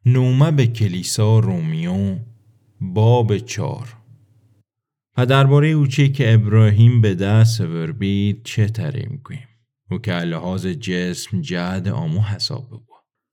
نومه به کلیسا رومیو باب 4. و درباره او چی که ابراهیم به دست وربید چه تره میگویم او که لحاظ جسم جهد آمو حساب بود.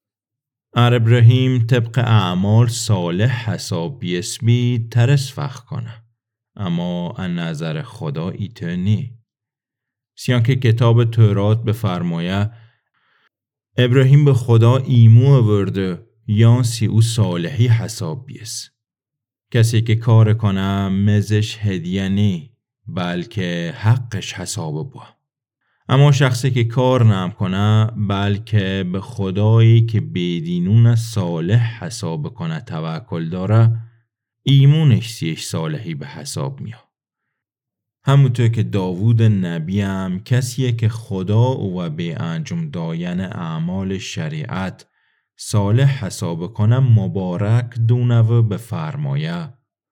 ابراهیم طبق اعمال صالح حساب بیسبید ترس فخ کنه، اما از نظر خدا ایته نی. سیان که کتاب تورات بفرمایه ابراهیم به خدا ایمو ورده یا سی او صالحی حساب بیس. کسی که کار کنه مزش هدیه نی بلکه حقش حساب با. اما شخصی که کار نم کنه بلکه به خدایی که بدینون صالح حساب کنه توکل داره ایمونش سیش صالحی به حساب میاد. همونطور که داوود نبی هم کسیه که خدا او به انجام داین اعمال شریعت صالح حساب کنه مبارک دونو بفرمایه.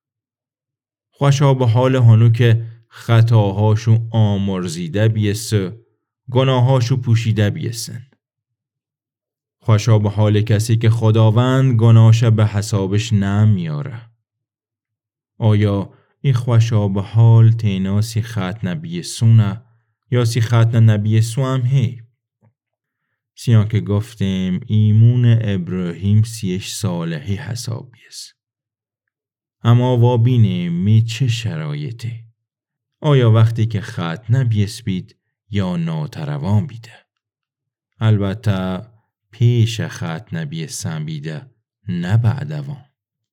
خوشا به حال هنو که خطاهاشو آمرزیده بیسه گناهاشو پوشیده بیسن. خوشا به حال کسی که خداوند گناهش به حسابش نمیاره. آیا این خوشا به حال تینا سی ختن نبی سونه یا سی ختن نبی سو هم هی؟ سیان که گفتیم ایمون ابراهیم سیش صالحی حساب بیست. اما وابینیم می چه شرایطی؟ آیا وقتی که ختن بیست بید یا ناتروان بیده؟ البته پیش ختن بیستن بیده نه بعدوان.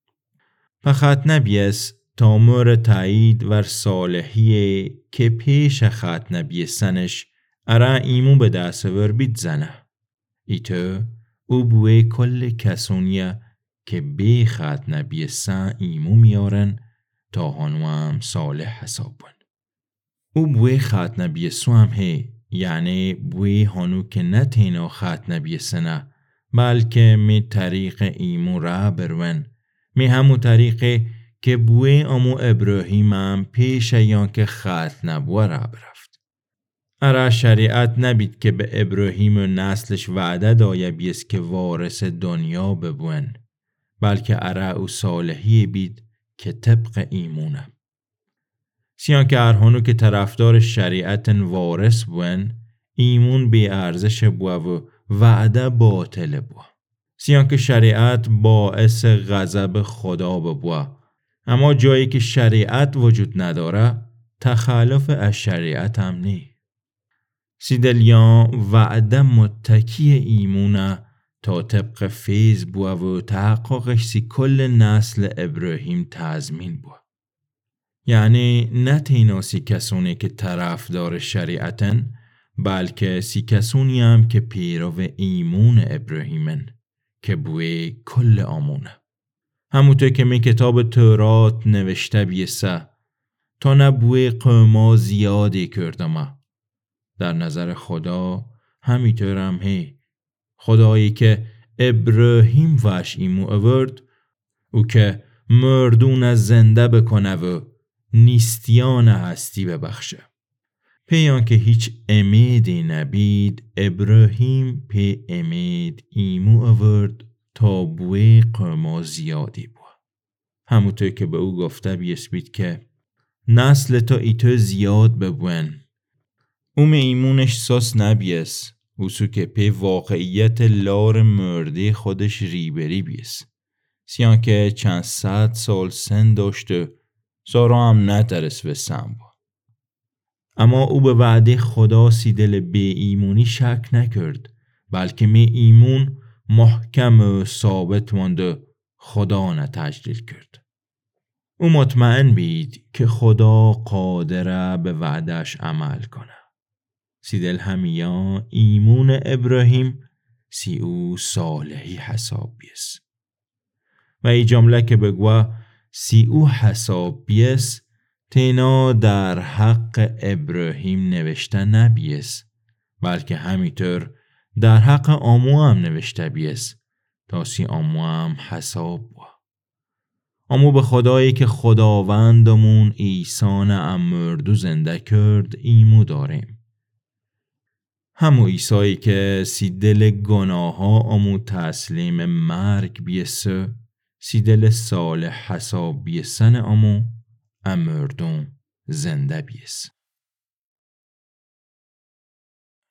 ختن بیست تا مور تایید ور صالحیه که پیش ختن بیستنش اره ایمون به دست ور بید زنه. ایتو او بوی کل کسونیه که بی ختن بیستن ایمون میارن تا هنو هم صالح حساب بند. او بوی ختن بیستو هم هی، یعنی بوی هنو که نه تینا ختن بیستنه بلکه می طریق ایمون را برون می همو طریقه که بوی امو ابراهیم هم پیش یان که ختن نبوه را برفت. اره شریعت نبید که به ابراهیم و نسلش وعده دایه بیست که وارث دنیا ببون، بلکه اره او صالحی بید که طبق ایمونه. سیان که ارهانو که طرفدار شریعت وارث بون ایمون بی ارزش بوه و وعده باطل بوه. سیان که شریعت باعث غضب خدا بوه، اما جایی که شریعت وجود نداره تخلف از شریعت هم نی. سیدلیان وعده متکی ایمونه تا طبق فیض بوه و تحققش سی کل نسل ابراهیم تضمین بوه. یعنی نه تینا سی کسونی که طرفدار شریعتن بلکه سی کسونی هم که پیرو ایمون ابراهیمن که بوی کل آمونه. همونطور که می کتاب تورات نوشته بیسه تا نبوی قوما زیادی کردم. در نظر خدا همیطور هم هی. خدایی که ابراهیم وش ایمو اورد او که مردون از زنده بکنه و نیستیان هستی ببخشه. پیان که هیچ امیدی نبید ابراهیم پی امید ایمو اورد تا بوی قوما زیادی بود. همونطور که به او گفته بیسبید که نسل تا ایتو زیاد ببون. او ایمونش ساس نبیس اوسو که پی واقعیت لار مرده خودش ریبری بیس. سیان که چند صد سال سن داشته سارا هم نترس به سن با. اما او به وعده خدا سی دل بی ایمونی شک نکرد بلکه می ایمون محکم و ثابت مانده خدا نتجلیل کرد. او مطمئن بید که خدا قادره به وعدش عمل کنه. سی دل همیا ایمون ابراهیم سی او صالحی حساب بیست. و ای جمله که بگوه سی او حساب بیست تینا در حق ابراهیم نوشته نبیست بلکه همیطور در حق آمو هم نوشته بیست تا سی آمو هم حساب با. آمو به خدایی که خداوندمون عیسی امردو زنده کرد ایمو داریم. همو ایسایی که سی دل گناه ها امو تسلیم مرگ بیسه، سی دل صالح حساب بیسن امو امردون زنده بیس.